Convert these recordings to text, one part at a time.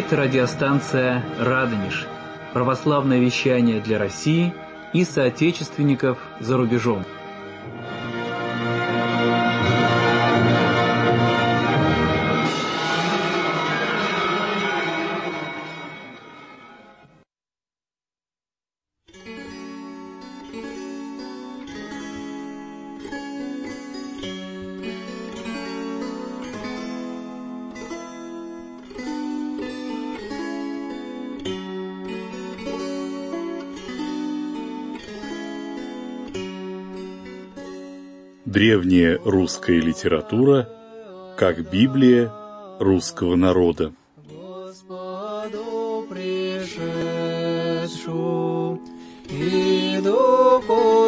говорит радиостанция «Радонеж». Православное вещание для России и соотечественников за рубежом. Древняя русская литература как Библия русского народа. Господу пришедшу и Духу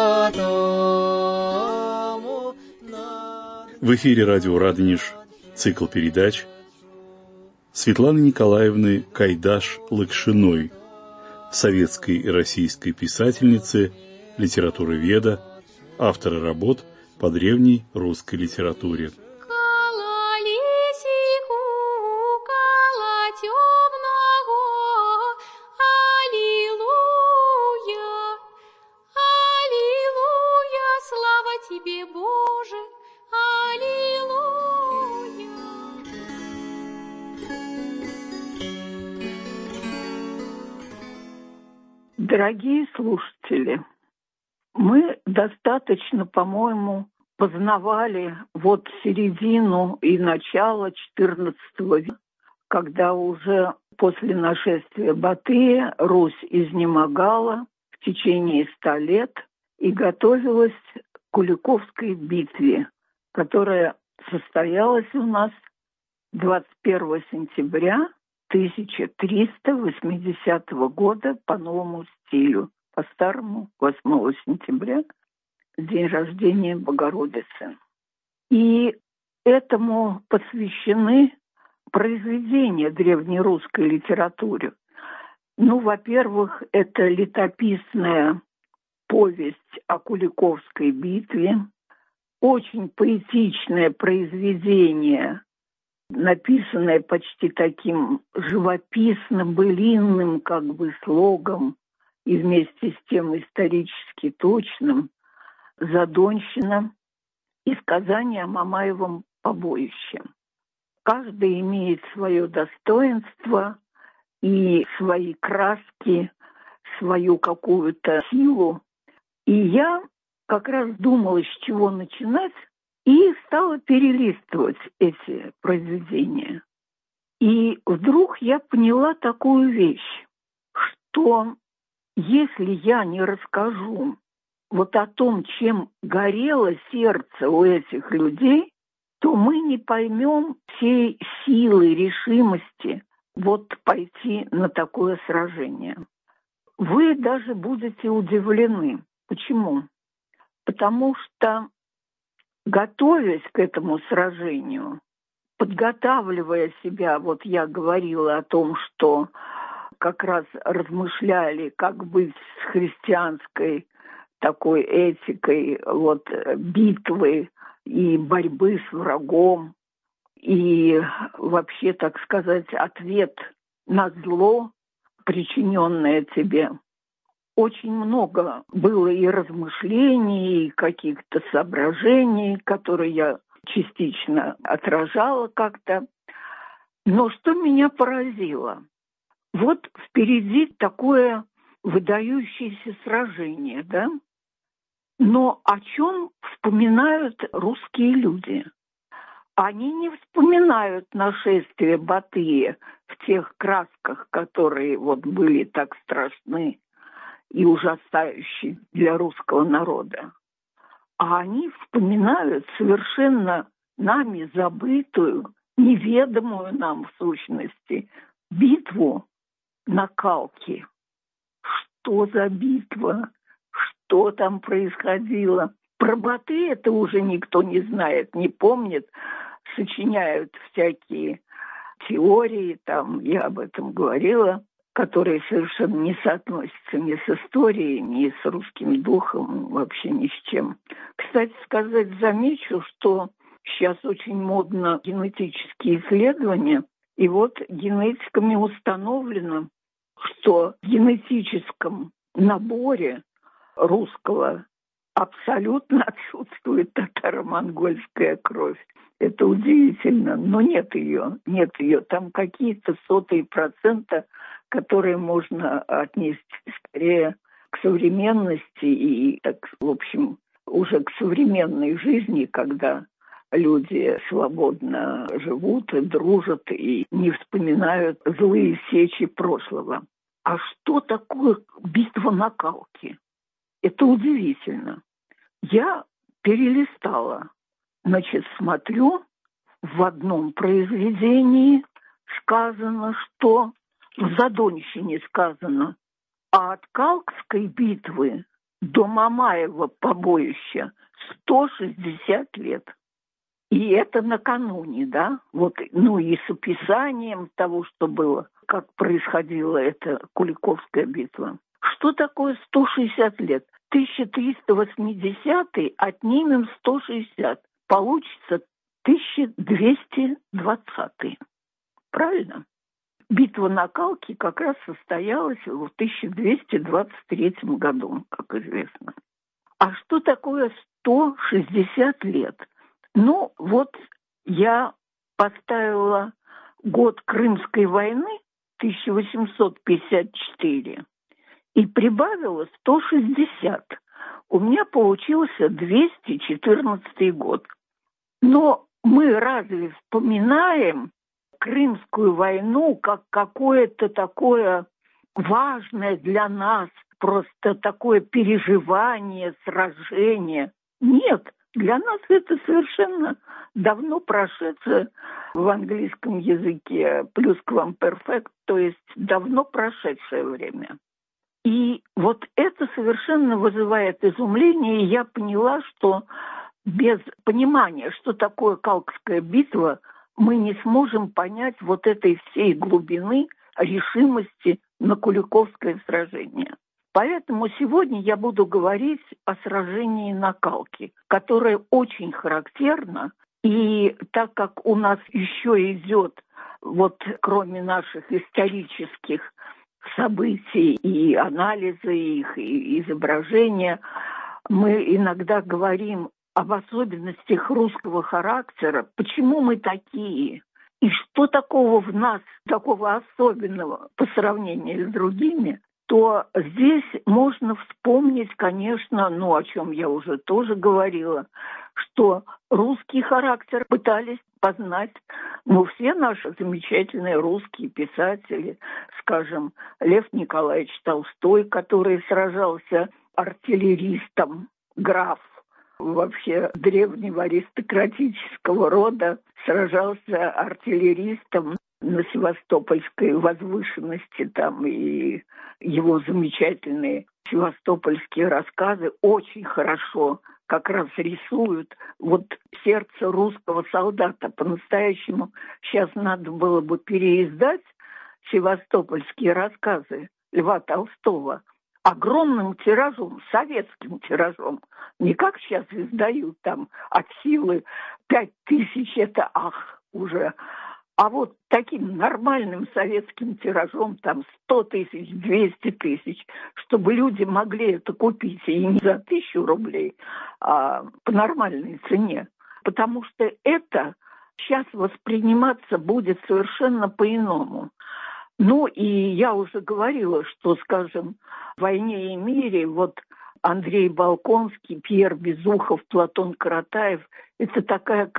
Святому. В эфире радио «Радонеж» цикл передач Светланы Николаевны Кайдаш-Лакшиной, советской и российской писательницы, литературоведа, автора работ по древней русской литературе. Дорогие слушатели, мы достаточно, по-моему, познавали вот середину и начало XIV века, когда уже после нашествия Батыя Русь изнемогала в течение 100 лет и готовилась к Куликовской битве, которая состоялась у нас 21 сентября 1380 года по новому стилю. По-старому, 8 сентября, день рождения Богородицы. И этому посвящены произведения древнерусской литературы. Ну, во-первых, это летописная повесть о Куликовской битве, очень поэтичное произведение, написанное почти таким живописным, былинным как бы слогом, и вместе с тем исторически точным, «Задонщина» и сказание о Мамаевом побоище. Каждый имеет свое достоинство и свои краски, свою какую-то силу. И я как раз думала, с чего начинать, и стала перелистывать эти произведения. И вдруг я поняла такую вещь, что если я не расскажу вот о том, чем горело сердце у этих людей, то мы не поймем всей силы, решимости вот пойти на такое сражение. Вы даже будете удивлены. Почему? Потому что, готовясь к этому сражению, подготавливая себя, вот я говорила о том, что как раз размышляли, как быть с христианской такой этикой вот битвы и борьбы с врагом, и вообще, так сказать, ответ на зло, причиненное тебе. Очень много было и размышлений, и каких-то соображений, которые я частично отражала как-то. Но что меня поразило? Вот впереди такое выдающееся сражение, да? Но о чем вспоминают русские люди? Они не вспоминают нашествие Батыя в тех красках, которые вот были так страшны и ужасающие для русского народа. А они вспоминают совершенно нами забытую, неведомую нам в сущности битву на Калке. Что за битва? Что там происходило? Про Батыя это уже никто не знает, не помнит. Сочиняют всякие теории, там я об этом говорила, которые совершенно не соотносятся ни с историей, ни с русским духом, вообще ни с чем. Кстати сказать, замечу, что сейчас очень модно генетические исследования, И вот генетиками установлено, что в генетическом наборе русского абсолютно отсутствует татаро-монгольская кровь. Это удивительно, но нет ее. Там какие-то 0,01%, которые можно отнести скорее к современности и, в общем, уже к современной жизни, когда люди свободно живут, дружат и не вспоминают злые сечи прошлого. А что такое битва на Калке? Это удивительно. Я перелистала. Смотрю, в одном произведении сказано, что в Задонщине сказано, а от Калкской битвы до Мамаева побоища 160 лет. И это накануне, да? И с описанием того, что было, как происходила эта Куликовская битва. Что такое 160 лет? 1380 отнимем 160. Получится 1220. Правильно? Битва на Калке как раз состоялась в 1223 году, как известно. А что такое 160 лет? Я поставила год Крымской войны, 1854, и прибавила 160. У меня получился 214 год. Но мы разве вспоминаем Крымскую войну как какое-то такое важное для нас, просто такое переживание, сражение? Нет, для нас это совершенно давно прошедшее в английском языке pluscuamperfect, то есть давно прошедшее время. И вот это совершенно вызывает изумление, и я поняла, что без понимания, что такое Калкская битва, мы не сможем понять вот этой всей глубины решимости на Куликовское сражение. Поэтому сегодня я буду говорить о сражении на Калке, которое очень характерно. И так как у нас еще идет, кроме наших исторических событий и анализа их, и изображения, мы иногда говорим об особенностях русского характера, почему мы такие, и что такого в нас, такого особенного по сравнению с другими, то здесь можно вспомнить, конечно, о чем я уже тоже говорила, что русский характер пытались познать, все наши замечательные русские писатели, скажем, Лев Николаевич Толстой, который сражался артиллеристом, граф, вообще древнего аристократического рода, сражался артиллеристом на Севастопольской возвышенности, там и его замечательные севастопольские рассказы очень хорошо как раз рисуют сердце русского солдата. По-настоящему сейчас надо было бы переиздать севастопольские рассказы Льва Толстого огромным тиражом, советским тиражом. Не как сейчас издают там от силы 5000, это уже. А таким нормальным советским тиражом, 100 тысяч, 200 тысяч, чтобы люди могли это купить и не за 1000 рублей, а по нормальной цене. Потому что это сейчас восприниматься будет совершенно по-иному. И я уже говорила, что, скажем, в «Войне и мире» Андрей Болконский, Пьер Безухов, Платон Каратаев – это такая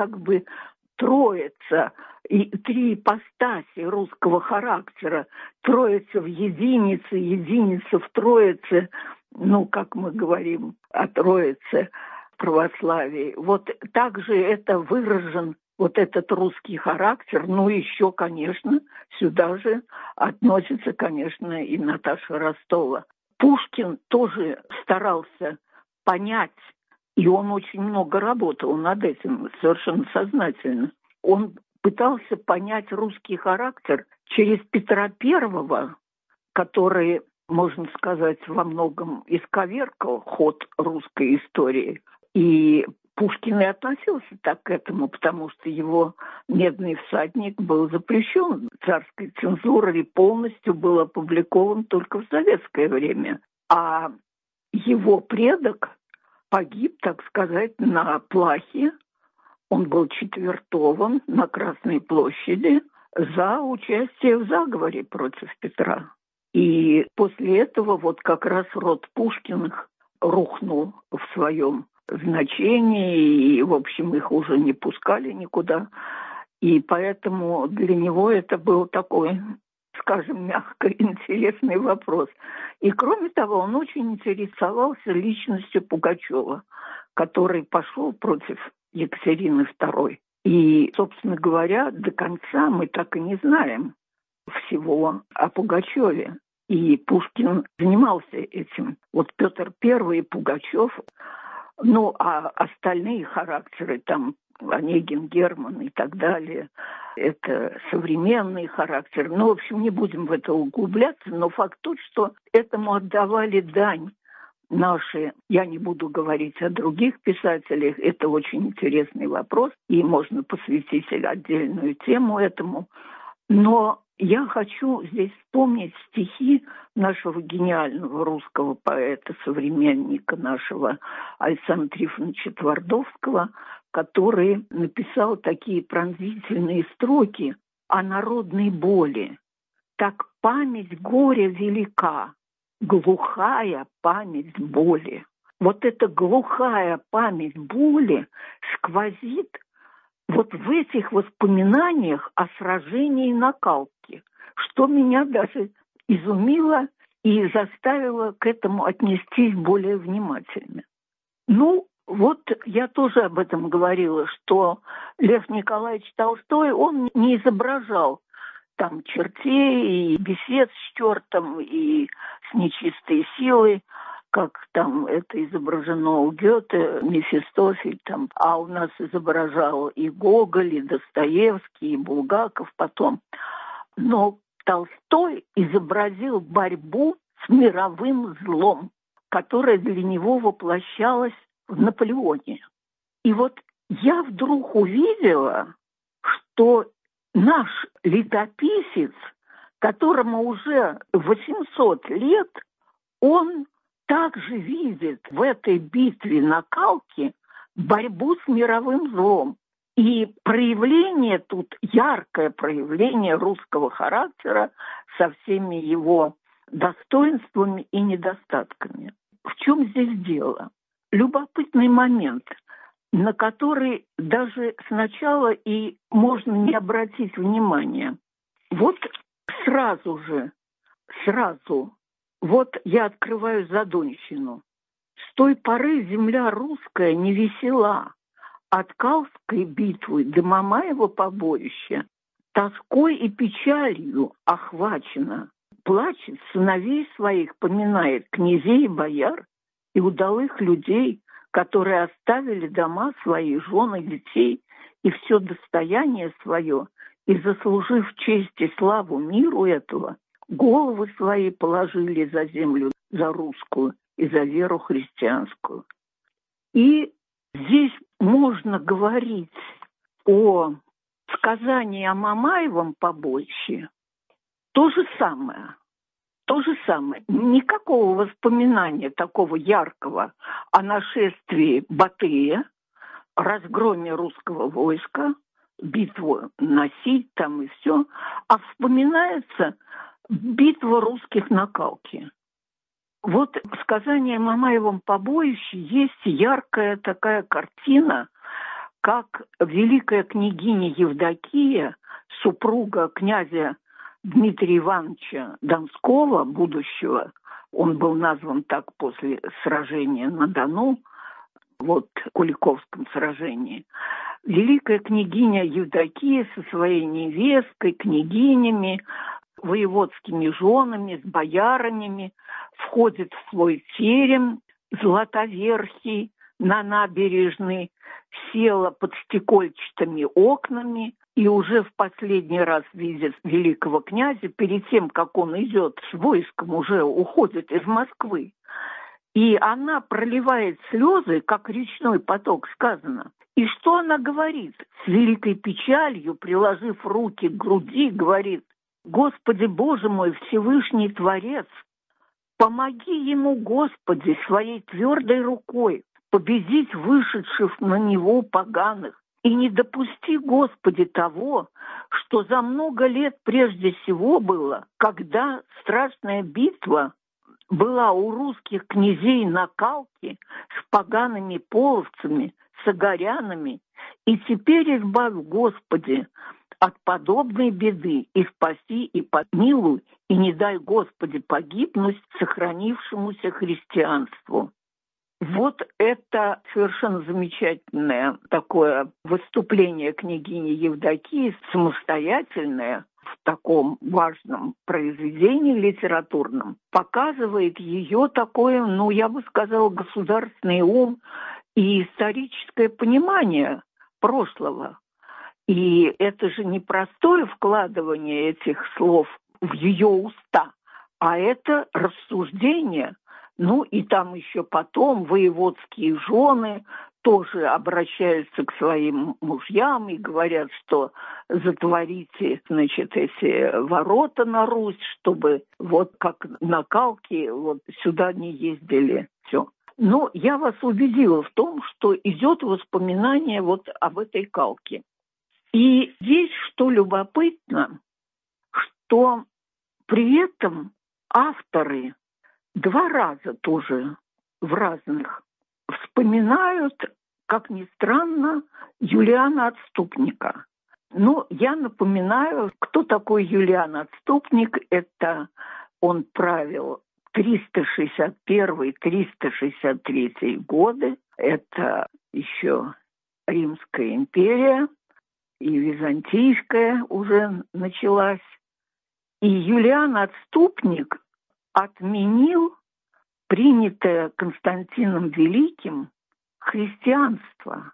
троица, и 3 ипостаси русского характера. Троица в единице, единица в троице, как мы говорим о троице в православии. Также это выражен этот русский характер. Еще, конечно, сюда же относится, конечно, и Наташа Ростова. Пушкин тоже старался понять, и он очень много работал над этим, совершенно сознательно. Он пытался понять русский характер через Петра I, который, можно сказать, во многом исковеркал ход русской истории. И Пушкин и относился так к этому, потому что его «Медный всадник» был запрещен царской цензурой и полностью был опубликован только в советское время. А его предок погиб, так сказать, на плахе. Он был четвертован на Красной площади за участие в заговоре против Петра. И после этого вот как раз род Пушкиных рухнул в своем значении, и, в общем, их уже не пускали никуда. И поэтому для него это был такой, скажем мягко, интересный вопрос. И, кроме того, он очень интересовался личностью Пугачева, который пошел против Екатерины II. И, собственно говоря, до конца мы так и не знаем всего о Пугачеве. И Пушкин занимался этим. Вот Петр I и Пугачев, ну, а остальные характеры, там, Онегин, Герман и так далее, это современный характер. Ну, в общем, не будем в это углубляться, но факт тот, что этому отдавали дань наши, я не буду говорить о других писателях, это очень интересный вопрос, и можно посвятить отдельную тему этому. Но я хочу здесь вспомнить стихи нашего гениального русского поэта, современника нашего Александра Трифоновича Твардовского, который написал такие пронзительные строки о народной боли. «Так память горя велика, глухая память боли». Вот эта глухая память боли сквозит вот в этих воспоминаниях о сражении на Калке, что меня даже изумило и заставило к этому отнестись более внимательно. Ну, вот я тоже об этом говорила, что Лев Николаевич Толстой, он не изображал там чертей и бесед с чертом и с нечистой силой, как там это изображено у Гёте, Мефистофель, там, а у нас изображал и Гоголь, и Достоевский, и Булгаков потом. Но Толстой изобразил борьбу с мировым злом, которая для него воплощалась в Наполеоне. И вот я вдруг увидела, что наш летописец, которому уже 800 лет, он также видит в этой битве на Калке борьбу с мировым злом. И проявление тут, яркое проявление русского характера со всеми его достоинствами и недостатками. В чем здесь дело? Любопытный момент, на который даже сначала и можно не обратить внимания. Вот сразу, вот я открываю Задонщину. С той поры земля русская не весела. От Калской битвы до Мамаева побоища тоской и печалью охвачена. Плачет, сыновей своих поминает, князей и бояр и удалых людей, которые оставили дома свои, жены, детей и все достояние свое, и, заслужив честь и славу миру этого, головы свои положили за землю, за русскую и за веру христианскую. И здесь можно говорить о сказании о Мамаевом побоище. То же самое. Никакого воспоминания такого яркого о нашествии Батыя, разгроме русского войска, битву на Сить там и все, а вспоминается битва русских на Калке. Вот в сказании о Мамаевом побоище есть яркая такая картина, как великая княгиня Евдокия, супруга князя Дмитрия Ивановича Донского, будущего, он был назван так после сражения на Дону, вот Куликовском сражении. Великая княгиня Евдокия со своей невесткой, княгинями, воеводскими женами, с боярынями входит в свой терем златоверхий на набережной, села под стекольчатыми окнами и уже в последний раз видит великого князя перед тем, как он идет с войском, уже уходит из Москвы. И она проливает слезы, как речной поток сказано. И что она говорит? С великой печалью, приложив руки к груди, говорит: «Господи Боже мой, Всевышний Творец, помоги ему, Господи, своей твердой рукой победить вышедших на него поганых. И не допусти, Господи, того, что за много лет прежде всего было, когда страшная битва была у русских князей на Калке с погаными половцами, с агарянами, и теперь избавь, Господи, от подобной беды, и спаси, и помилуй, и не дай, Господи, погибнуть сохранившемуся христианству». Вот это совершенно замечательное такое выступление княгини Евдокии, самостоятельное, в таком важном произведении литературном, показывает ее такое, я бы сказала, государственный ум и историческое понимание прошлого. И это же не простое вкладывание этих слов в ее уста, а это рассуждение. И там еще потом воеводские жены тоже обращаются к своим мужьям и говорят, что затворите, эти ворота на Русь, чтобы вот как на Калке вот сюда не ездили. Все. Но я вас убедила в том, что идет воспоминание вот об этой Калке. И здесь, что любопытно, что при этом авторы 2 раза тоже в разных вспоминают, как ни странно, Юлиана Отступника. Я напоминаю, кто такой Юлиан Отступник. Это он правил 361-363 годы. Это еще Римская империя и Византийская уже началась. И Юлиан Отступник отменил принятое Константином Великим христианство.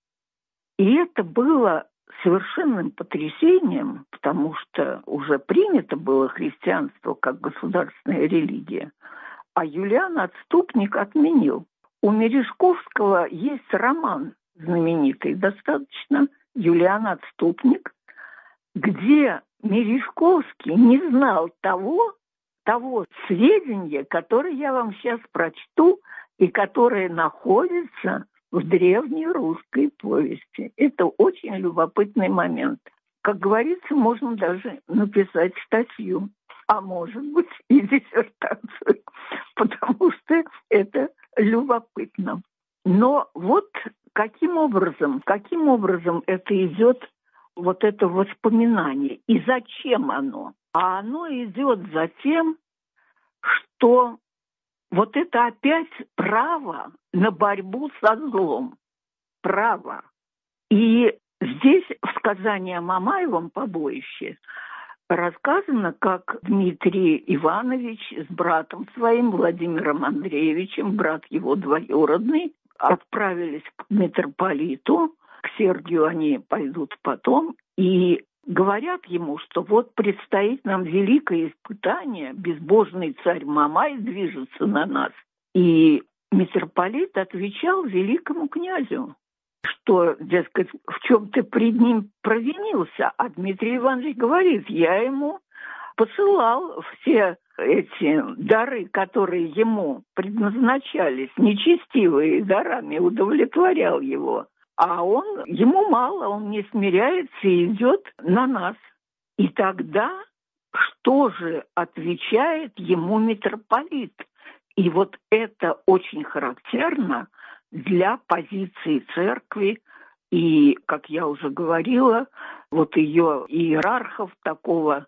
И это было совершенным потрясением, потому что уже принято было христианство как государственная религия, а Юлиан Отступник отменил. У Мережковского есть роман знаменитый, достаточно, «Юлиан Отступник», где Мережковский не знал того сведения, которое я вам сейчас прочту и которое находится в древней русской повести. Это очень любопытный момент. Как говорится, можно даже написать статью, а может быть и диссертацию, потому что это любопытно. Но вот каким образом это идет, вот это воспоминание, и зачем оно? А оно идет за тем, что вот это опять право на борьбу со злом. Право. И здесь в сказании о Мамаевом побоище рассказано, как Дмитрий Иванович с братом своим, Владимиром Андреевичем, брат его двоюродный, отправились к митрополиту. К Сергию они пойдут потом. И говорят ему, что вот предстоит нам великое испытание, безбожный царь Мамай движется на нас. И митрополит отвечал великому князю, что, дескать, в чем ты пред ним провинился. А Дмитрий Иванович говорит: я ему посылал все эти дары, которые ему предназначались, нечестивые дарами, удовлетворял его. А ему мало, он не смиряется и идет на нас. И тогда что же отвечает ему митрополит? И вот это очень характерно для позиции церкви и, как я уже говорила, вот ее иерархов такого,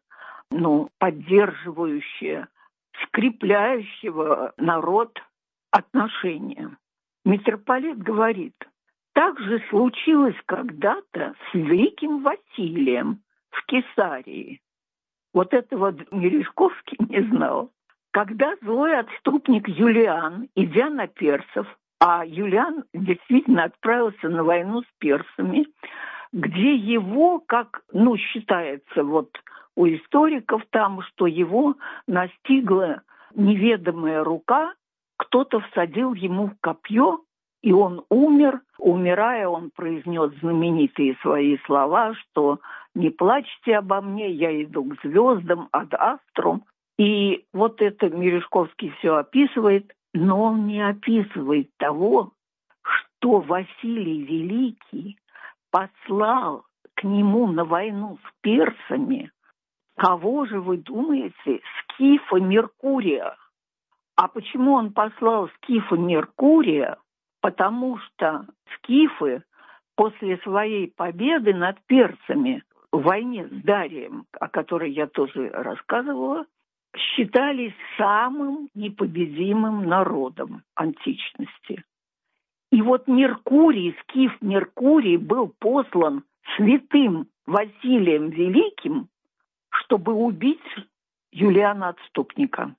поддерживающего, скрепляющего народ отношения. Митрополит говорит: так же случилось когда-то с великим Василием в Кесарии. Вот этого Мережковский не знал. Когда злой отступник Юлиан, идя на персов, а Юлиан действительно отправился на войну с персами, где его, как, считается у историков там, что его настигла неведомая рука, кто-то всадил ему в копье, и он умер. Умирая, он произнес знаменитые свои слова, что «не плачьте обо мне, я иду к звездам, ад аструм». И вот это Мережковский все описывает, но он не описывает того, что Василий Великий послал к нему на войну с персами. Кого же вы думаете? Скифа Меркурия. А почему он послал скифа Меркурия? Потому что скифы после своей победы над персами в войне с Дарием, о которой я тоже рассказывала, считались самым непобедимым народом античности. И вот Меркурий, скиф Меркурий был послан святым Василием Великим, чтобы убить Юлиана Отступника.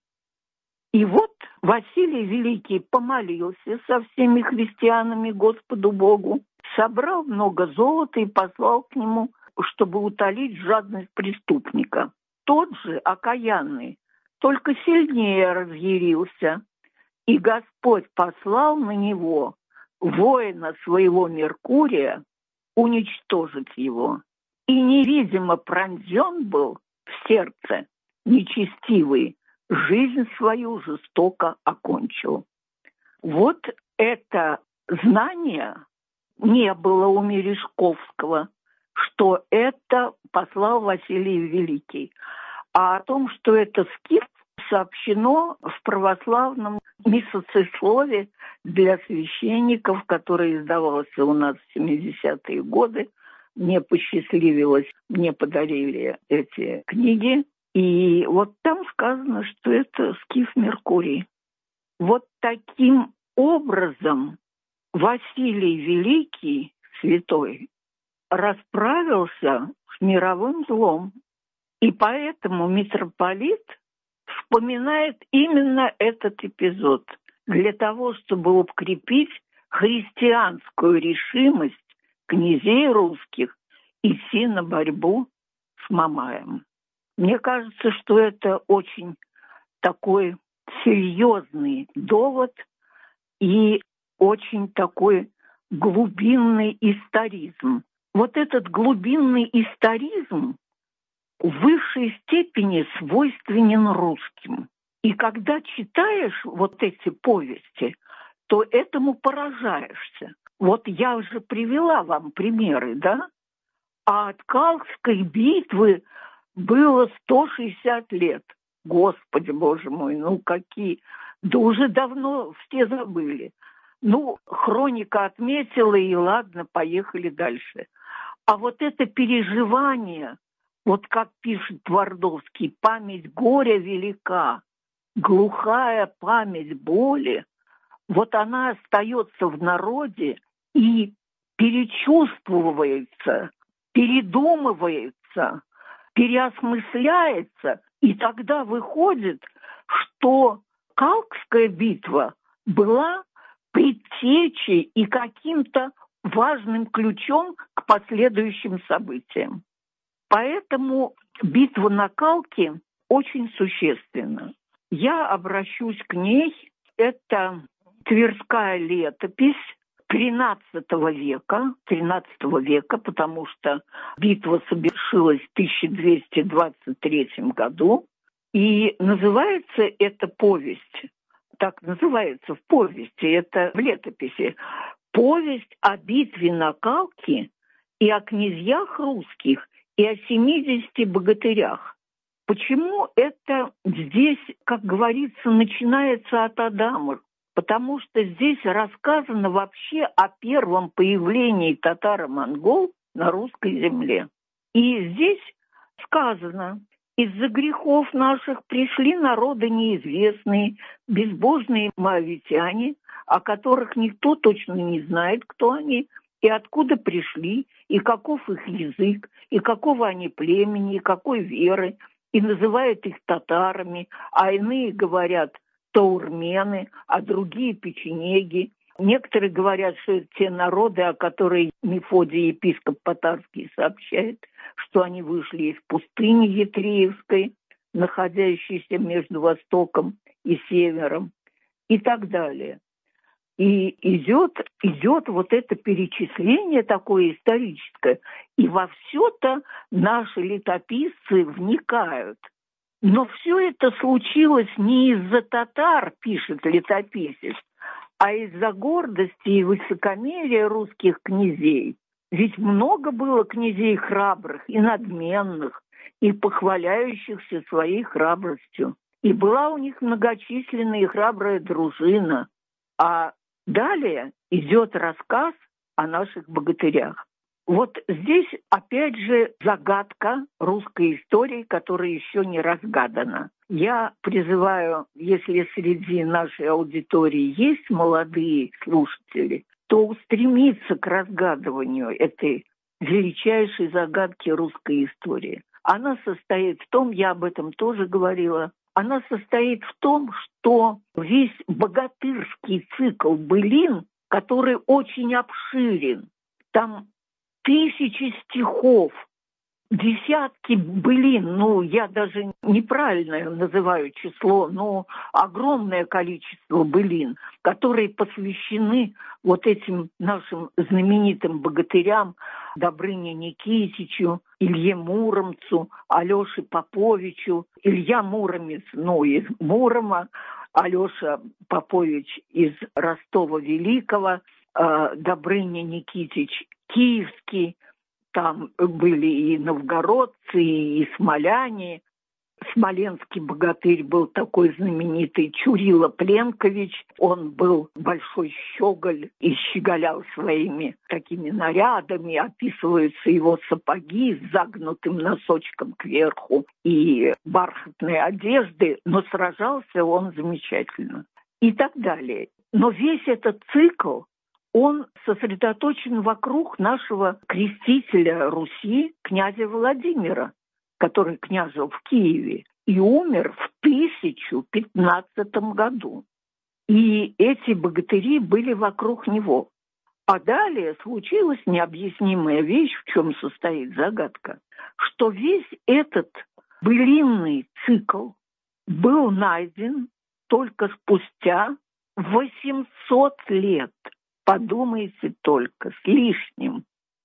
И вот Василий Великий помолился со всеми христианами Господу Богу, собрал много золота и послал к нему, чтобы утолить жадность преступника. Тот же, окаянный, только сильнее разъярился, и Господь послал на него воина своего Меркурия уничтожить его. И невидимо пронзен был в сердце нечестивый, жизнь свою жестоко окончил. Вот это знание не было у Мережковского, что это послал Василий Великий. А о том, что это скиф, сообщено в православном месяцеслове для священников, которое издавался у нас в 70-е годы. Мне посчастливилось, мне подарили эти книги. И вот там сказано, что это скиф Меркурий. Вот таким образом Василий Великий, святой, расправился с мировым злом. И поэтому митрополит вспоминает именно этот эпизод для того, чтобы укрепить христианскую решимость князей русских идти на борьбу с Мамаем. Мне кажется, что это очень такой серьезный довод и очень такой глубинный историзм. Вот этот глубинный историзм в высшей степени свойственен русским. И когда читаешь вот эти повести, то этому поражаешься. Вот я уже привела вам примеры, да? А от Калкской битвы было 160 лет. Господи, Боже мой, ну какие! Да уже давно все забыли. Ну, хроника отметила, и ладно, поехали дальше. А вот это переживание, вот как пишет Твардовский, память горя велика, глухая память боли, вот она остается в народе и перечувствуется, передумывается, переосмысляется, и тогда выходит, что Калкская битва была предтечей и каким-то важным ключом к последующим событиям. Поэтому битва на Калке очень существенна. Я обращусь к ней. Это Тверская летопись XIII века, потому что битва совершилась в 1223 году. И называется эта повесть, так называется в повести, это в летописи, «Повесть о битве на Калке и о князьях русских и о 70 богатырях». Почему это здесь, как говорится, начинается от Адама? Потому что здесь рассказано вообще о первом появлении татаро-монгол на русской земле. И здесь сказано: «Из-за грехов наших пришли народы неизвестные, безбожные моавитяне, о которых никто точно не знает, кто они, и откуда пришли, и каков их язык, и какого они племени, и какой веры, и называют их татарами, а иные говорят таурмены, а другие печенеги. Некоторые говорят, что это те народы, о которых Мефодий, епископ Потарский, сообщает, что они вышли из пустыни Етреевской, находящейся между Востоком и Севером. и так далее. И идет вот это перечисление такое историческое, и во все-то наши летописцы вникают. Но все это случилось не из-за татар, пишет летописец, а из-за гордости и высокомерия русских князей. Ведь много было князей храбрых и надменных, и похваляющихся своей храбростью. И была у них многочисленная и храбрая дружина. А далее идет рассказ о наших богатырях. Вот здесь опять же загадка русской истории, которая еще не разгадана. Я призываю, если среди нашей аудитории есть молодые слушатели, то устремиться к разгадыванию этой величайшей загадки русской истории. Она состоит в том, я об этом тоже говорила, она состоит в том, что весь богатырский цикл былин, который очень обширен, там тысячи стихов, десятки былин, я даже неправильно называю число, но огромное количество былин, которые посвящены вот этим нашим знаменитым богатырям Добрыне Никитичу, Илье Муромцу, Алёше Поповичу. Илья Муромец, из Мурома, Алёша Попович из Ростова-Великого, Добрыня Никитич Киевский. Там были и новгородцы, и смоляне. Смоленский богатырь был такой знаменитый Чурила Пленкович. Он был большой щеголь и щеголял своими такими нарядами. Описываются его сапоги с загнутым носочком кверху и бархатные одежды. Но сражался он замечательно. И так далее. Но весь этот цикл, он сосредоточен вокруг нашего крестителя Руси, князя Владимира, который княжил в Киеве и умер в 1015 году. И эти богатыри были вокруг него. А далее случилась необъяснимая вещь, в чем состоит загадка, что весь этот былинный цикл был найден только спустя 800 лет. Подумайте только, с лишним.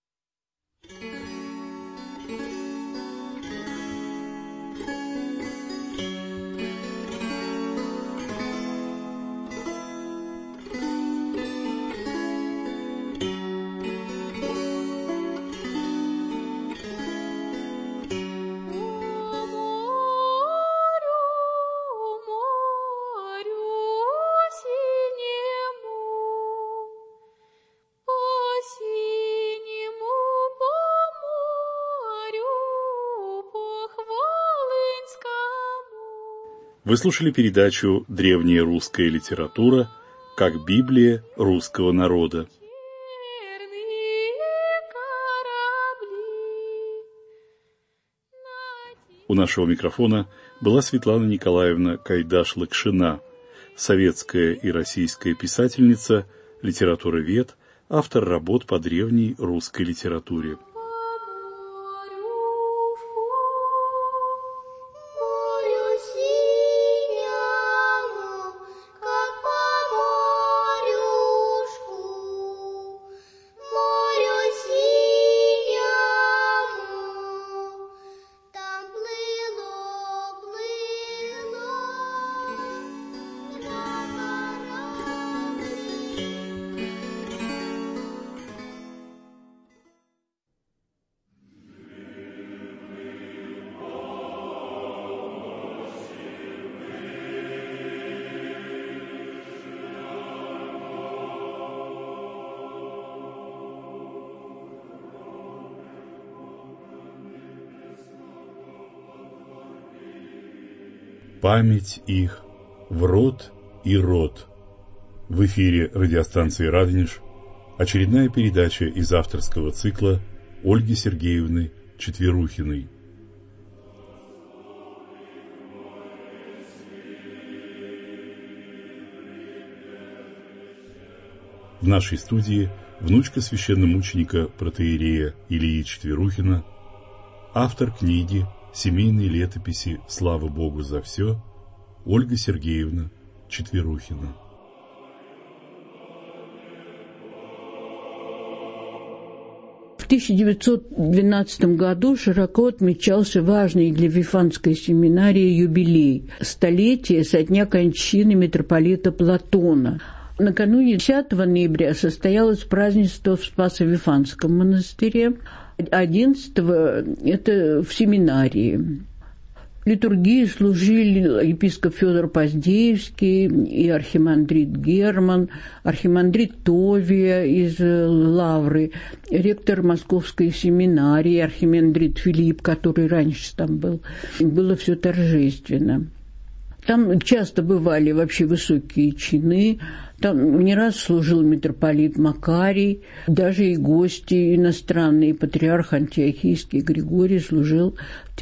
Вы слушали передачу «Древняя русская литература как Библия русского народа». У нашего микрофона была Светлана Николаевна Кайдаш-Лакшина, советская и российская писательница, литературовед, автор работ по древней русской литературе. Память их в род и род. В эфире радиостанции «Радонеж» очередная передача из авторского цикла Ольги Сергеевны Четверухиной. В нашей студии внучка священномученика протоиерея Ильи Четверухина, автор книги «Семейные летописи. Слава Богу за все» Ольга Сергеевна Четверухина. 1912 году широко отмечался важный для Вифанской семинарии юбилей – столетие со дня кончины митрополита Платона. Накануне 10 ноября состоялось празднество в Спасо-Вифанском монастыре, 11-го – это в семинарии. Литургии служили епископ Федор Поздеевский и архимандрит Герман, архимандрит Товия из Лавры, ректор Московской семинарии, архимандрит Филипп, который раньше там был. Было все торжественно. Там часто бывали вообще высокие чины. Там не раз служил митрополит Макарий, даже и гости иностранные. Патриарх Антиохийский Григорий служил в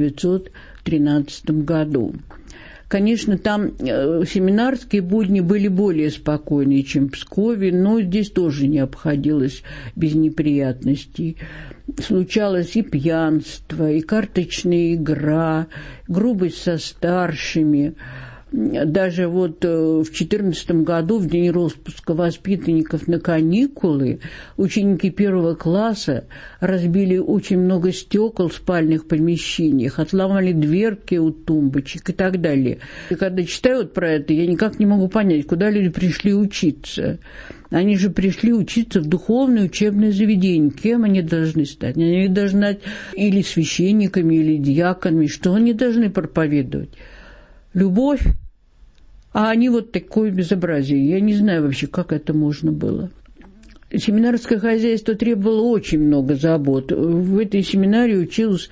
1913 году. Конечно, там семинарские будни были более спокойные, чем в Пскове, но здесь тоже не обходилось без неприятностей. Случалось и пьянство, и карточная игра, грубость со старшими. Даже вот в 2014 году, в день распуска воспитанников на каникулы, ученики 1 класса разбили очень много стекол в спальных помещениях, отломали дверки у тумбочек и так далее. И когда читаю вот про это, я никак не могу понять, куда люди пришли учиться. Они же пришли учиться в духовное учебное заведение. Кем они должны стать? Они должны стать или священниками, или диаконами. Что они должны проповедовать? Любовь, а они вот такое безобразие. Я не знаю вообще, как это можно было. Семинарское хозяйство требовало очень много забот. В этой семинарии училось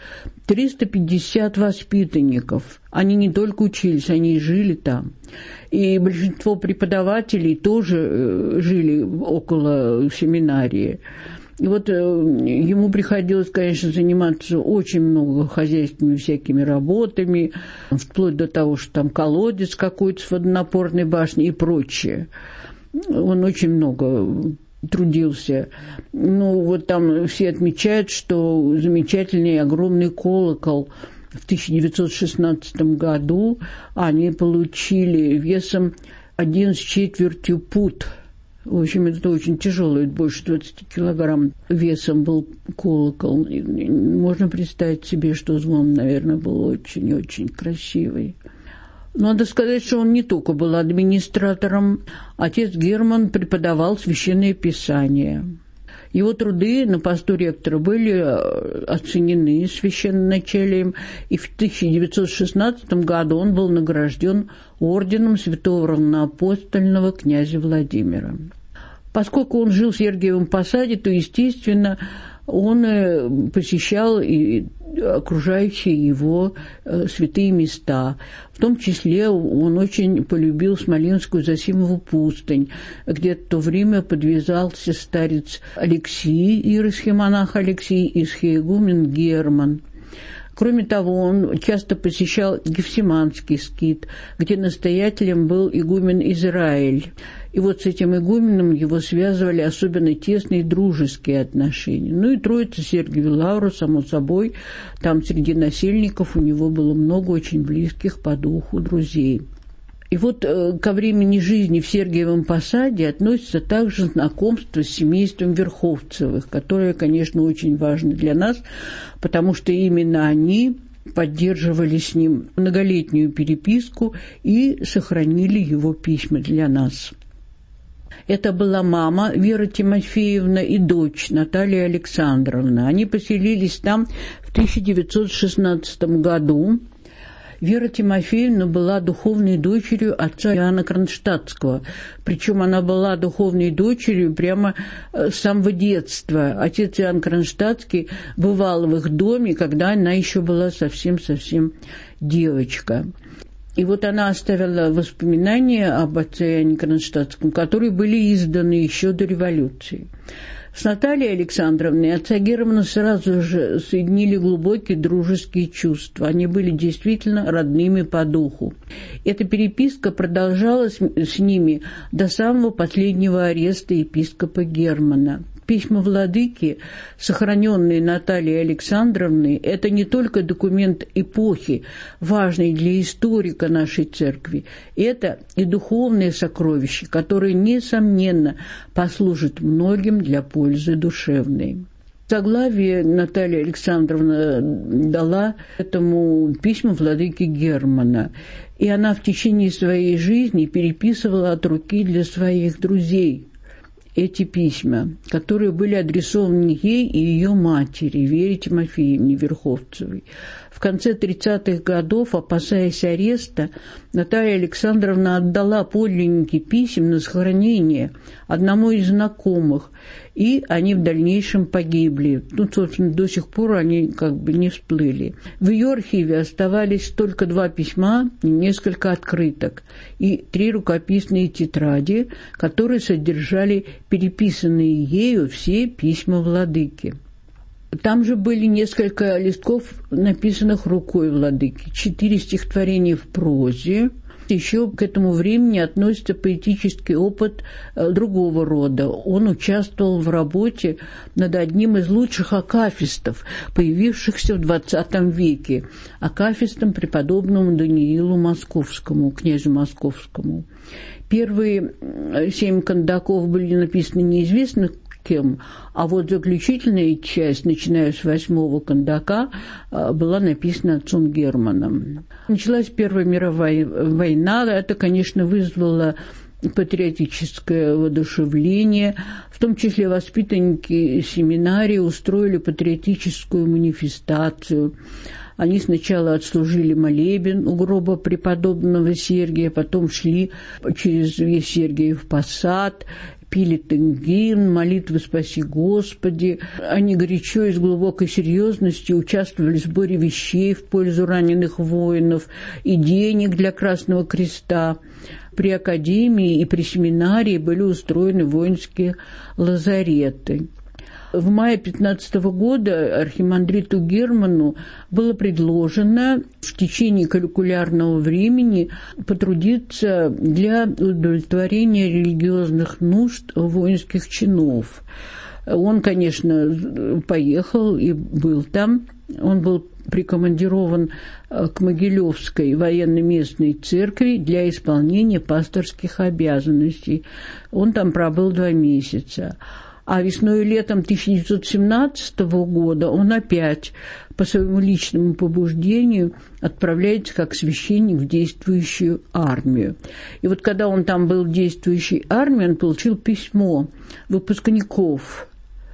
350 воспитанников. Они не только учились, они и жили там. И большинство преподавателей тоже жили около семинарии. И вот ему приходилось, конечно, заниматься очень много хозяйственными всякими работами, вплоть до того, что там колодец какой-то с водонапорной башней и прочее. Он очень много трудился. Ну, вот там все отмечают, что замечательный огромный колокол в 1916 году они получили весом 1,25 пуд. В общем, это очень тяжелый, больше 20 килограмм весом был колокол. Можно представить себе, что звон, наверное, был очень-очень красивый. Надо сказать, что он не только был администратором. Отец Герман преподавал Священное Писание. Его труды на посту ректора были оценены священноначалием, и в 1916 году он был награжден орденом святого равноапостольного князя Владимира. Поскольку он жил в Сергиевом Посаде, то, естественно, он посещал и окружающие его святые места. В том числе он очень полюбил Смоленскую Зосимову пустынь, где в то время подвязался старец Алексий, иеросхимонах Алексий, и схиегумен Герман. Кроме того, он часто посещал Гефсиманский скит, где настоятелем был игумен Израиль. И вот с этим игуменом его связывали особенно тесные дружеские отношения. Ну и Троица Сергиева Лавра, само собой, там среди насельников у него было много очень близких по духу друзей. И вот ко времени жизни в Сергиевом Посаде относится также знакомство с семейством Верховцевых, которое, конечно, очень важно для нас, потому что именно они поддерживали с ним многолетнюю переписку и сохранили его письма для нас. Это была мама Вера Тимофеевна и дочь Наталья Александровна. Они поселились там в 1916 году. Вера Тимофеевна была духовной дочерью отца Иоанна Кронштадтского. Причем она была духовной дочерью прямо с самого детства. Отец Иоанн Кронштадтский бывал в их доме, когда она еще была совсем-совсем девочка. И вот она оставила воспоминания об отце Иоанне Кронштадтском, которые были изданы еще до революции. С Натальей Александровной отца Германа сразу же соединили глубокие дружеские чувства. Они были действительно родными по духу. Эта переписка продолжалась с ними до самого последнего ареста епископа Германа. Письма владыки, сохраненные Натальей Александровной, это не только документ эпохи, важный для историка нашей церкви, это и духовное сокровище, которое, несомненно, послужит многим для пользы душевной. Заглавие Наталья Александровна дала этому письму владыки Германа. И она в течение своей жизни переписывала от руки для своих друзей эти письма, которые были адресованы ей и ее матери, Вере Тимофеевне Верховцевой. В конце 30-х годов, опасаясь ареста, Наталья Александровна отдала подлинники писем на сохранение одному из знакомых, и они в дальнейшем погибли. Собственно, до сих пор они не всплыли. В ее архиве оставались только 2 письма и несколько открыток, и 3 рукописные тетради, которые содержали переписанные ею все письма владыки. Там же были несколько листков, написанных рукой владыки, 4 стихотворения в прозе. Еще к этому времени относится поэтический опыт другого рода. Он участвовал в работе над одним из лучших акафистов, появившихся в XX веке, акафистом преподобному Даниилу Московскому, князю Московскому. Первые 7 кандаков были написаны неизвестно кем, а вот заключительная часть, начиная с 8-го кандака, была написана отцом Германом. Началась Первая мировая война, это, конечно, вызвало патриотическое воодушевление, в том числе воспитанники семинарии устроили патриотическую манифестацию. Они сначала отслужили молебен у гроба преподобного Сергия, потом шли через весь Сергиев Посад, пили тенгин, молитвы «Спаси Господи». Они горячо и с глубокой серьезностью участвовали в сборе вещей в пользу раненых воинов и денег для Красного Креста. При академии и при семинарии были устроены воинские лазареты. В мае 15 года архимандриту Герману было предложено в течение калькулярного времени потрудиться для удовлетворения религиозных нужд воинских чинов. Он, конечно, поехал и был там. Он был прикомандирован к Могилевской военно-местной церкви для исполнения пасторских обязанностей. Он там пробыл 2 месяца. А весной и летом 1917 года он опять по своему личному побуждению отправляется как священник в действующую армию. И вот когда он там был в действующей армии, он получил письмо выпускников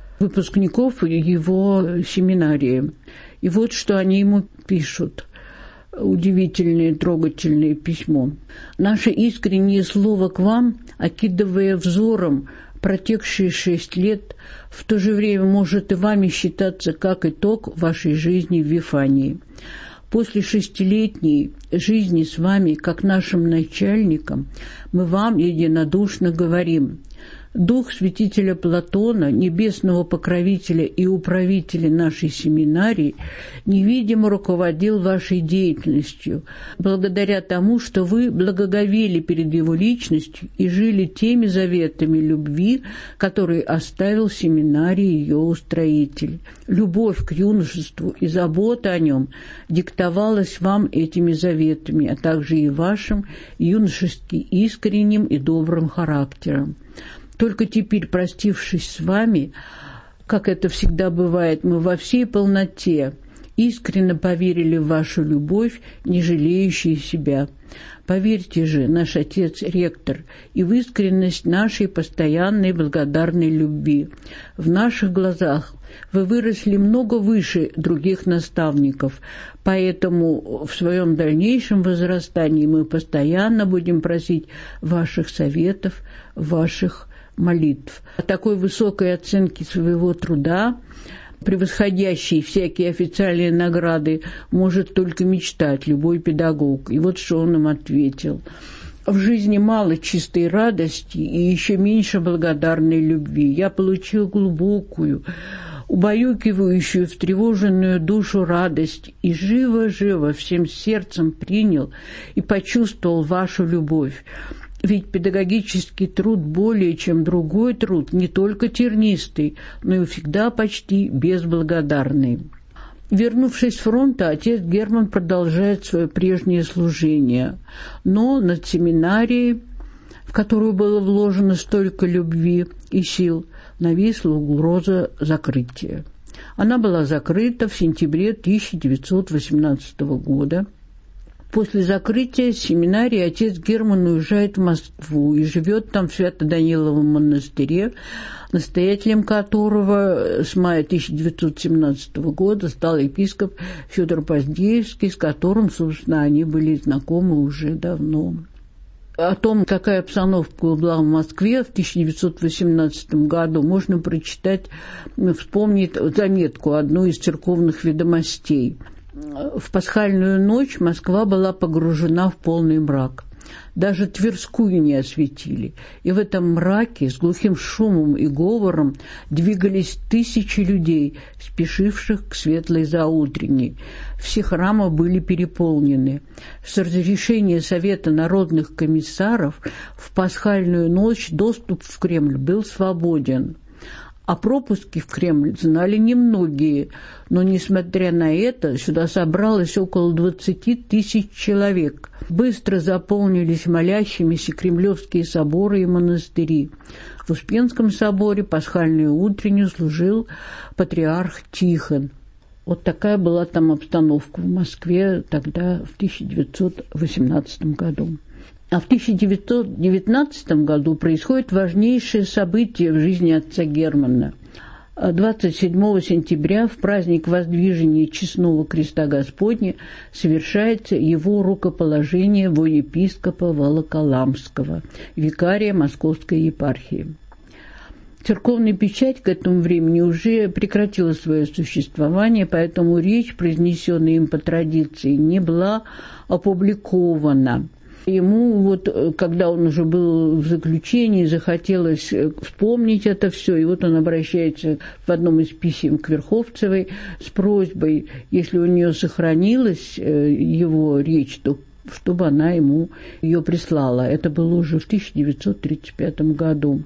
его семинарии. И вот что они ему пишут. Удивительное, трогательное письмо. «Наше искреннее слово к вам, окидывая взором протекшие 6 лет, в то же время может и вами считаться как итог вашей жизни в Вифании. После 6-летней жизни с вами, как нашим начальником, мы вам единодушно говорим: Дух святителя Платона, небесного покровителя и управителя нашей семинарии, невидимо руководил вашей деятельностью, благодаря тому, что вы благоговели перед его личностью и жили теми заветами любви, которые оставил семинарии ее устроитель. Любовь к юношеству и забота о нем диктовалась вам этими заветами, а также и вашим юношески искренним и добрым характером. Только теперь, простившись с вами, как это всегда бывает, мы во всей полноте искренне поверили в вашу любовь, не жалеющую себя. Поверьте же, наш отец-ректор, и в искренность нашей постоянной благодарной любви. В наших глазах вы выросли много выше других наставников, поэтому в своем дальнейшем возрастании мы постоянно будем просить ваших советов, ваших молитв. О такой высокой оценке своего труда, превосходящей всякие официальные награды, может только мечтать любой педагог. И вот что он им ответил. В жизни мало чистой радости и еще меньше благодарной любви. Я получил глубокую, убаюкивающую встревоженную душу радость и живо-живо всем сердцем принял и почувствовал вашу любовь. Ведь педагогический труд более чем другой труд не только тернистый, но и всегда почти безблагодарный. Вернувшись с фронта, отец Герман продолжает свое прежнее служение, но над семинарией, в которую было вложено столько любви и сил, нависла угроза закрытия. Она была закрыта в сентябре 1918 года. После закрытия семинарии отец Герман уезжает в Москву и живет там в Свято-Даниловом монастыре, настоятелем которого с мая 1917 года стал епископ Федор Поздеевский, с которым, собственно, они были знакомы уже давно. О том, какая обстановка была в Москве в 1918 году, можно прочитать, вспомнить заметку одну из церковных ведомостей. В пасхальную ночь Москва была погружена в полный мрак. Даже Тверскую не осветили. И в этом мраке с глухим шумом и говором двигались тысячи людей, спешивших к светлой заутренней. Все храмы были переполнены. С разрешения Совета народных комиссаров в пасхальную ночь доступ в Кремль был свободен. О пропуске в Кремль знали немногие, но, несмотря на это, сюда собралось около 20 тысяч человек. Быстро заполнились молящимися кремлевские соборы и монастыри. В Успенском соборе пасхальную утреннюю служил патриарх Тихон. Вот такая была там обстановка в Москве тогда, в 1918 году. А в 1919 году происходит важнейшее событие в жизни отца Германа. 27 сентября, в праздник Воздвижения Честного Креста Господня, совершается его рукоположение во епископа Волоколамского, викария Московской епархии. Церковная печать к этому времени уже прекратила свое существование, поэтому речь, произнесенная им по традиции, не была опубликована. Ему, когда он уже был в заключении, захотелось вспомнить это все, и он обращается в одном из писем к Верховцевой с просьбой, если у нее сохранилась его речь, то чтобы она ему ее прислала. Это было уже в 1935 году.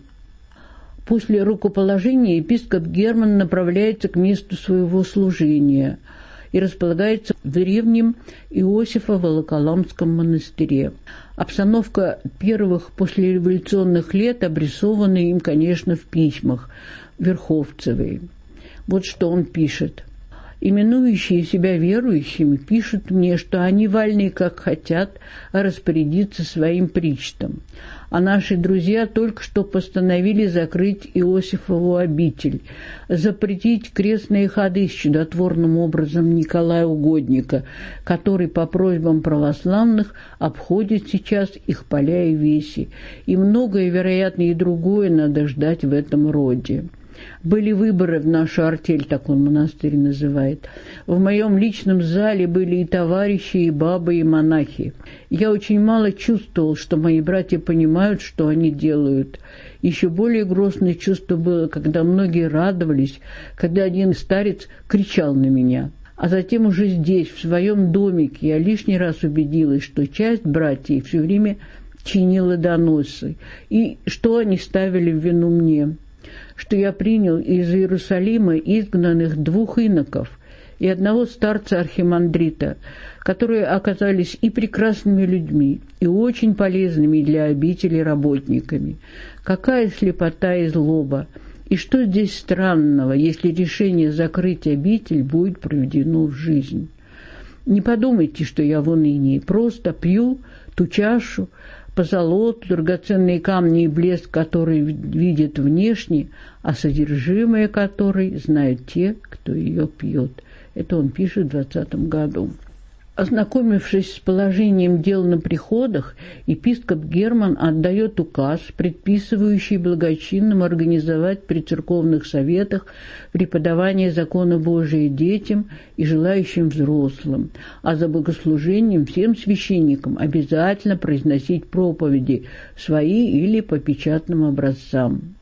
После рукоположения епископ Герман направляется к месту своего служения и располагается в древнем Иосифо-Волоколамском монастыре. Обстановка первых послереволюционных лет обрисована им, конечно, в письмах Верховцевой. Вот что он пишет. «Именующие себя верующими пишут мне, что они вольны, как хотят, распорядиться своим причтом. А наши друзья только что постановили закрыть Иосифову обитель, запретить крестные ходы с чудотворным образом Николая Угодника, который по просьбам православных обходит сейчас их поля и веси, и многое, вероятно, и другое надо ждать в этом роде. Были выборы в нашу артель, так он монастырь называет. В моем личном зале были и товарищи, и бабы, и монахи. Я очень мало чувствовал, что мои братья понимают, что они делают. Еще более грозное чувство было, когда многие радовались, когда один старец кричал на меня. А затем уже здесь, в своем домике, я лишний раз убедилась, что часть братьев все время чинила доносы, и что они ставили в вину мне. Что я принял из Иерусалима изгнанных 2 иноков и одного старца-архимандрита, которые оказались и прекрасными людьми, и очень полезными для обители работниками. Какая слепота и злоба! И что здесь странного, если решение закрыть обитель будет проведено в жизнь? Не подумайте, что я в унынии, просто пью ту чашу, позолоту, драгоценные камни и блеск, который видят внешне, а содержимое которой знают те, кто ее пьет. Это он пишет в 2020 году. Ознакомившись с положением дел на приходах, епископ Герман отдает указ, предписывающий благочинным организовать при церковных советах преподавание закона Божия детям и желающим взрослым, а за богослужением всем священникам обязательно произносить проповеди свои или по печатным образцам.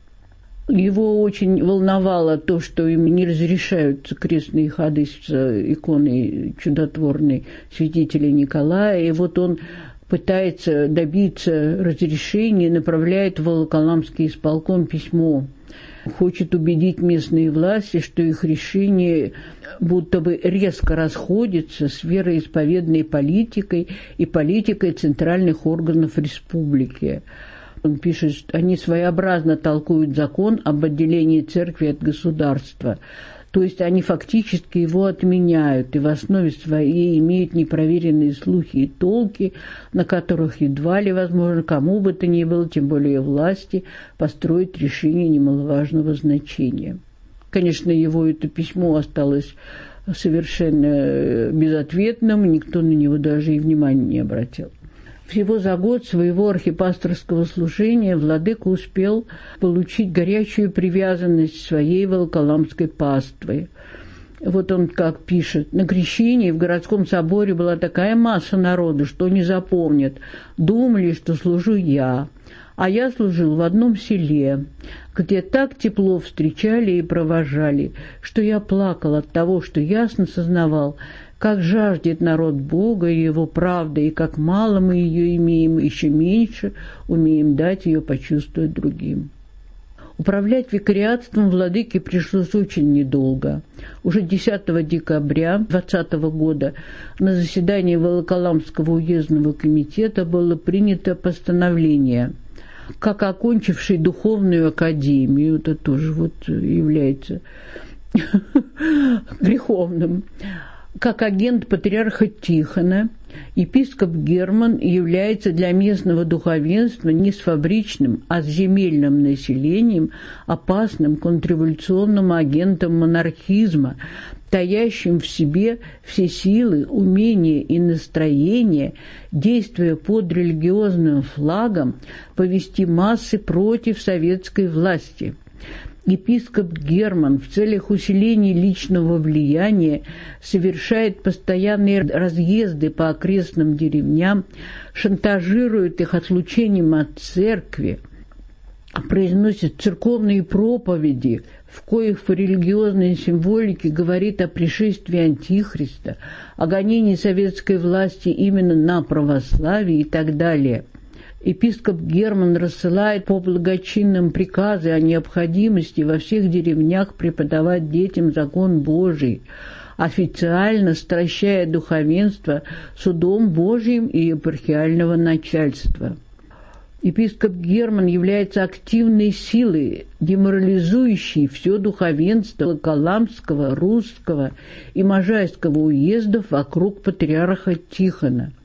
Его очень волновало то, что им не разрешаются крестные ходы с иконой чудотворной святителя Николая, и вот он пытается добиться разрешения, направляет в Волоколамский исполком письмо, хочет убедить местные власти, что их решение будто бы резко расходится с вероисповедной политикой и политикой центральных органов республики. Он пишет, что они своеобразно толкуют закон об отделении церкви от государства. То есть они фактически его отменяют и в основе своей имеют непроверенные слухи и толки, на которых едва ли возможно кому бы то ни было, тем более власти, построить решение немаловажного значения. Конечно, его это письмо осталось совершенно безответным, никто на него даже и внимания не обратил. Всего за год своего архипасторского служения владыка успел получить горячую привязанность своей волоколамской паствы. Вот он как пишет: «На крещении в городском соборе была такая масса народу, что не запомнят. Думали, что служу я. А я служил в одном селе, где так тепло встречали и провожали, что я плакал от того, что ясно сознавал, как жаждет народ Бога и Его правды, и как мало мы ее имеем, еще меньше умеем дать ее почувствовать другим». Управлять викариатством владыке пришлось очень недолго. Уже 10 декабря 2020 года на заседании Волоколамского уездного комитета было принято постановление, как окончивший духовную академию, это тоже вот является греховным, как агент патриарха Тихона, епископ Герман является для местного духовенства не с фабричным, а с земельным населением опасным контрреволюционным агентом монархизма, таящим в себе все силы, умения и настроения, действуя под религиозным флагом, повести массы против советской власти. Епископ Герман в целях усиления личного влияния совершает постоянные разъезды по окрестным деревням, шантажирует их отлучением от церкви, произносит церковные проповеди, в коих по религиозной символике говорит о пришествии Антихриста, о гонении советской власти именно на православие и так далее. Епископ Герман рассылает по благочинным приказы о необходимости во всех деревнях преподавать детям закон Божий, официально стращая духовенство судом Божьим и епархиального начальства. Епископ Герман является активной силой, деморализующей все духовенство Волоколамского, Русского и Можайского уездов вокруг патриарха Тихона.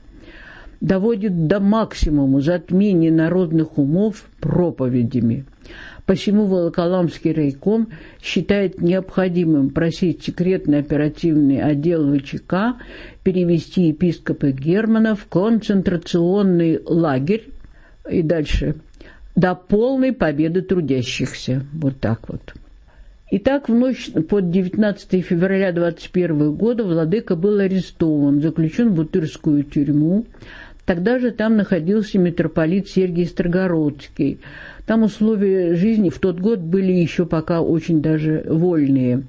Доводит до максимума затмение народных умов проповедями. Посему Волоколамский райком считает необходимым просить секретный оперативный отдел ВЧК перевести епископа Германа в концентрационный лагерь и дальше до полной победы трудящихся. Вот так вот. Итак, в ночь под 19 февраля 21 года владыка был арестован, заключен в Бутырскую тюрьму. Тогда же там находился митрополит Сергий Строгородский. Там условия жизни в тот год были еще пока очень даже вольные.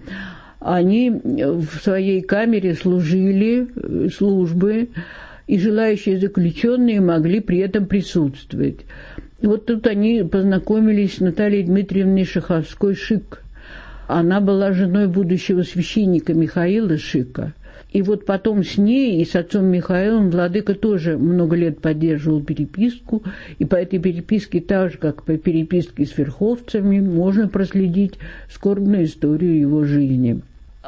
Они в своей камере служили службы, и желающие заключенные могли при этом присутствовать. Вот тут они познакомились с Натальей Дмитриевной Шаховской-Шик. Она была женой будущего священника Михаила Шика. И вот потом с ней и с отцом Михаилом владыка тоже много лет поддерживал переписку, и по этой переписке, так же, как по переписке с верховцами, можно проследить скорбную историю его жизни.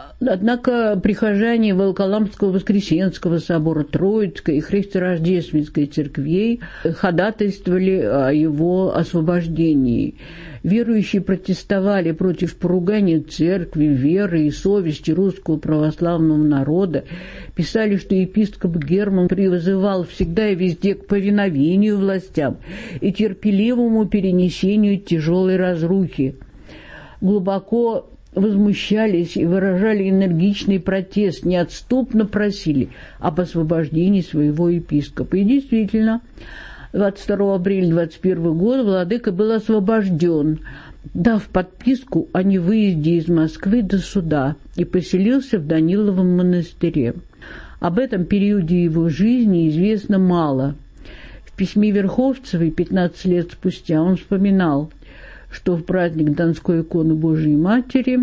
Однако прихожане Волоколамского Воскресенского собора, Троицкой и Христорождественской церквей ходатайствовали о его освобождении. Верующие протестовали против поругания церкви, веры и совести русского православного народа, писали, что епископ Герман призывал всегда и везде к повиновению властям и терпеливому перенесению тяжелой разрухи. Глубоко возмущались и выражали энергичный протест, неотступно просили об освобождении своего епископа. И действительно, 22 апреля 21 года владыка был освобожден, дав подписку о невыезде из Москвы до суда, и поселился в Даниловом монастыре. Об этом периоде его жизни известно мало. В письме Верховцевой 15 лет спустя он вспоминал, что в праздник Донской иконы Божией Матери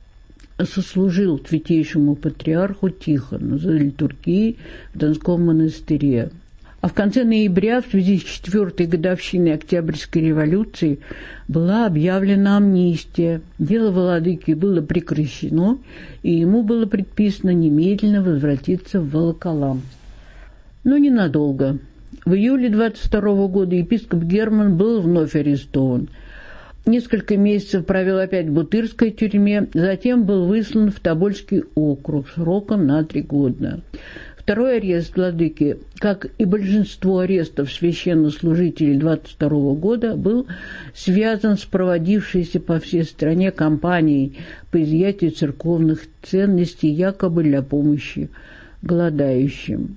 сослужил святейшему патриарху Тихону за литургией в Донском монастыре. А в конце ноября, в связи с 4-й годовщиной Октябрьской революции, была объявлена амнистия. Дело владыки было прекращено, и ему было предписано немедленно возвратиться в Волоколамск. Но ненадолго. В июле 22 года епископ Герман был вновь арестован. Несколько месяцев провел опять в Бутырской тюрьме, затем был выслан в Тобольский округ сроком на 3 года. Второй арест владыки, как и большинство арестов священнослужителей 22 года, был связан с проводившейся по всей стране кампанией по изъятию церковных ценностей якобы для помощи голодающим.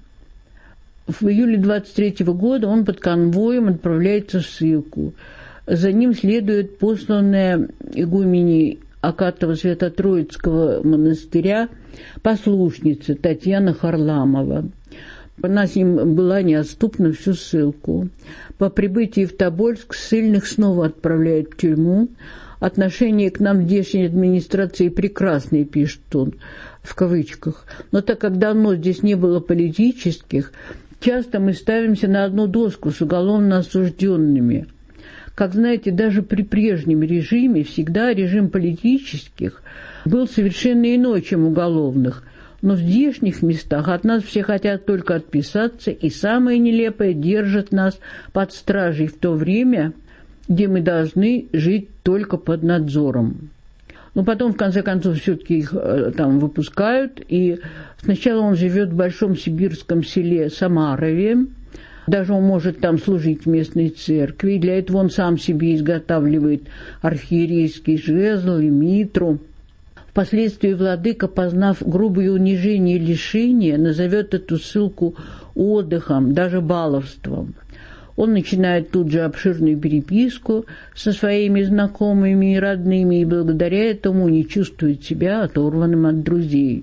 В июле 23 года он под конвоем отправляется в ссылку. За ним следует посланная игуменей Акатово-Свято-Троицкого монастыря послушница Татьяна Харламова. Она с ним была неотступна всю ссылку. По прибытии в Тобольск ссыльных снова отправляют в тюрьму. «Отношение к нам здешней администрации прекрасное», пишет он, в кавычках. «Но так как давно здесь не было политических, часто мы ставимся на одну доску с уголовно осужденными. Как знаете, даже при прежнем режиме всегда режим политических был совершенно иной, чем уголовных. Но в здешних местах от нас все хотят только отписаться, и самое нелепое, держат нас под стражей в то время, где мы должны жить только под надзором». Но потом, в конце концов, все-таки их там выпускают, и сначала он живет в большом сибирском селе Самарове. Даже он может там служить в местной церкви. И для этого он сам себе изготавливает архиерейский жезл и митру. Впоследствии владыка, познав грубое унижение и лишение, назовет эту ссылку отдыхом, даже баловством. Он начинает тут же обширную переписку со своими знакомыми и родными, и благодаря этому не чувствует себя оторванным от друзей.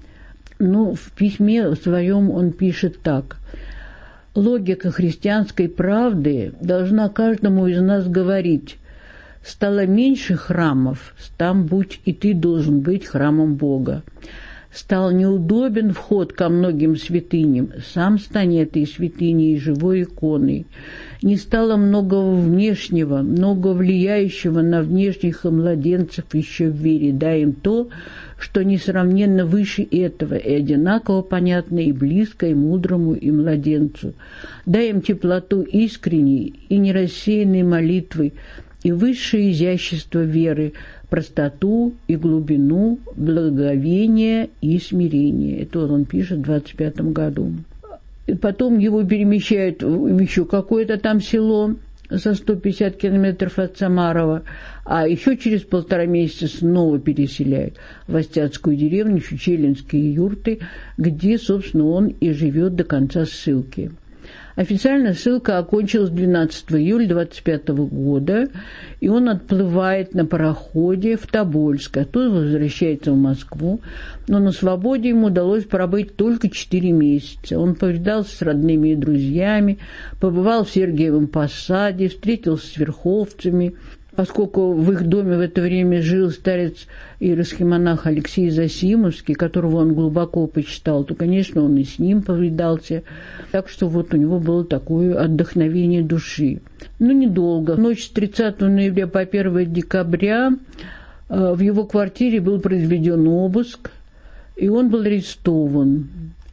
Ну, в письме своем он пишет так: «Логика христианской правды должна каждому из нас говорить: стало меньше храмов, там будь и ты должен быть храмом Бога. Стал неудобен вход ко многим святыням, сам стань этой святыней живой иконой. Не стало многого внешнего, много влияющего на внешних и младенцев еще в вере. Дай им то, что несравненно выше этого, и одинаково понятно и близко, и мудрому, и младенцу. Дай им теплоту искренней и нерассеянной молитвы, и высшее изящество веры, простоту и глубину, благоговение и смирение». Это он пишет в 25 году. И потом его перемещают в еще какое-то там село за 150 километров от Самарова, а еще через 1,5 месяца снова переселяют в Остяцкую деревню, Чучелинские юрты, где, собственно, он и живет до конца ссылки. Официально ссылка окончилась 12 июля 25 года, и он отплывает на пароходе в Тобольск, оттуда возвращается в Москву, но на свободе ему удалось пробыть только 4 месяца. Он повидался с родными и друзьями, побывал в Сергиевом Посаде, встретился с верховцами. Поскольку в их доме в это время жил старец иеросхимонах Алексей Засимовский, которого он глубоко почитал, то, конечно, он и с ним повидался. Так что вот у него было такое отдохновение души. Но недолго. В ночь с 30 ноября по 1 декабря в его квартире был произведен обыск, и он был арестован.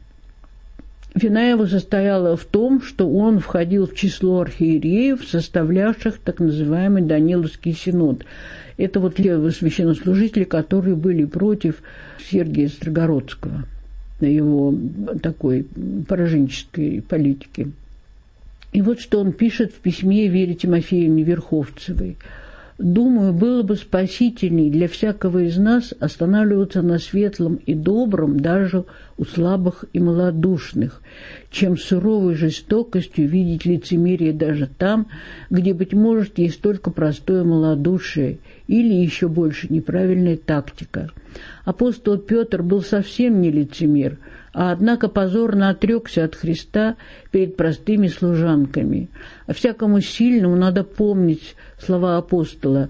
Вина его состояла в том, что он входил в число архиереев, составлявших так называемый Даниловский синод. Это вот левые священнослужители, которые были против Сергия Строгородского, его такой пораженческой политики. И вот что он пишет в письме Вере Тимофеевне Верховцевой. «Думаю, было бы спасительней для всякого из нас останавливаться на светлом и добром даже у слабых и малодушных, чем суровой жестокостью видеть лицемерие даже там, где, быть может, есть только простое малодушие или еще больше неправильная тактика. Апостол Петр был совсем не лицемер, а однако позорно отрекся от Христа перед простыми служанками. А всякому сильному надо помнить слова апостола: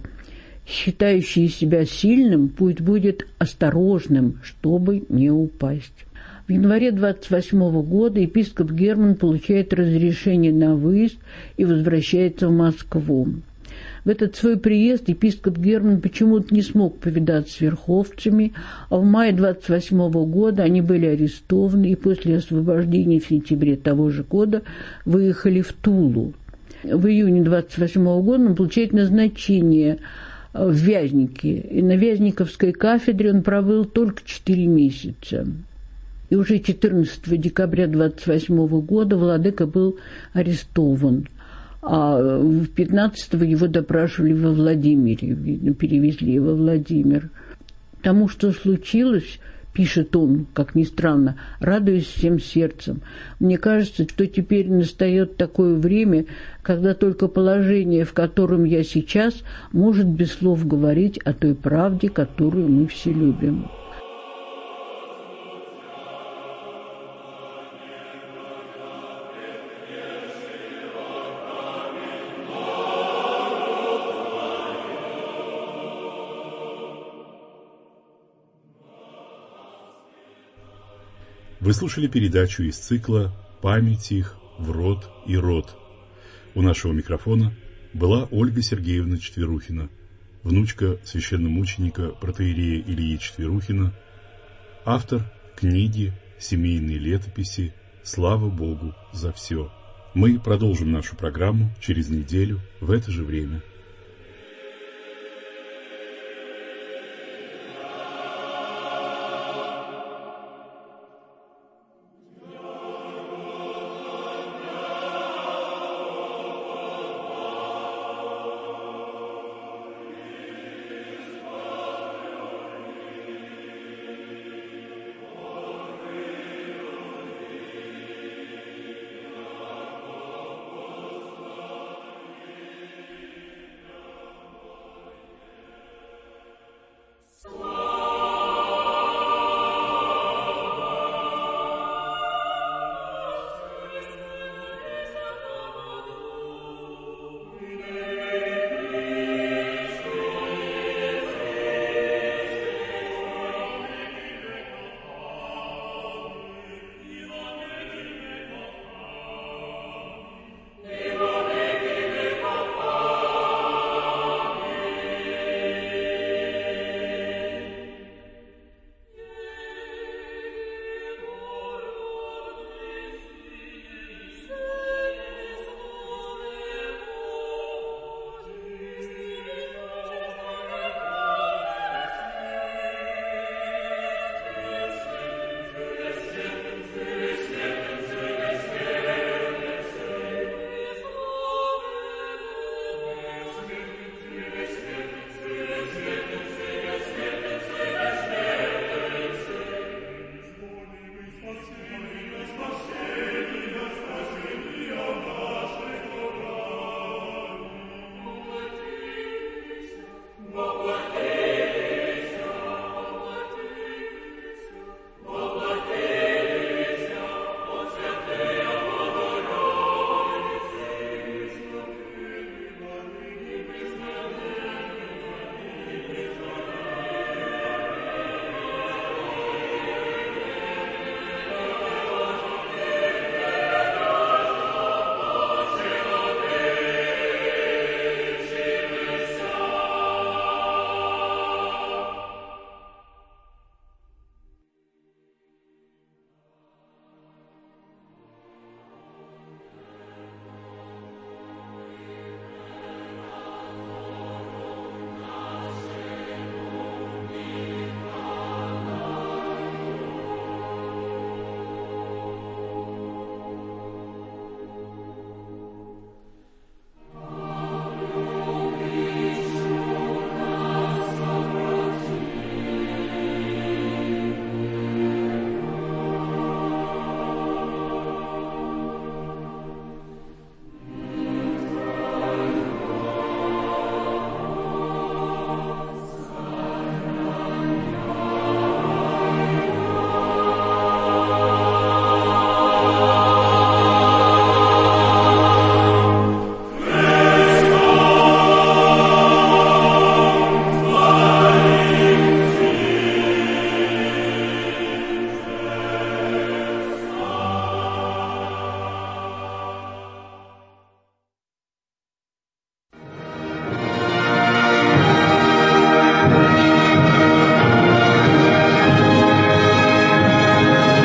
«Считающий себя сильным, пусть будет осторожным, чтобы не упасть». В январе 28 года епископ Герман получает разрешение на выезд и возвращается в Москву. В этот свой приезд епископ Герман почему-то не смог повидаться с верховцами, а в мае 28 года они были арестованы и после освобождения в сентябре того же года выехали в Тулу. В июне 28 года он получает назначение в Вязнике, и на Вязниковской кафедре он пробыл только 4 месяца. И уже 14 декабря 28 года владыка был арестован, а 15-го его допрашивали во Владимире, видно, перевезли во Владимир. Тому, что случилось, пишет он, как ни странно, радуюсь всем сердцем. Мне кажется, что теперь настает такое время, когда только положение, в котором я сейчас, может без слов говорить о той правде, которую мы все любим. Вы слушали передачу из цикла «Память их в род и род». У нашего микрофона была Ольга Сергеевна Четверухина, внучка священномученика протоиерея Ильи Четверухина, автор книги «Семейные летописи. Слава Богу за все». Мы продолжим нашу программу через неделю в это же время.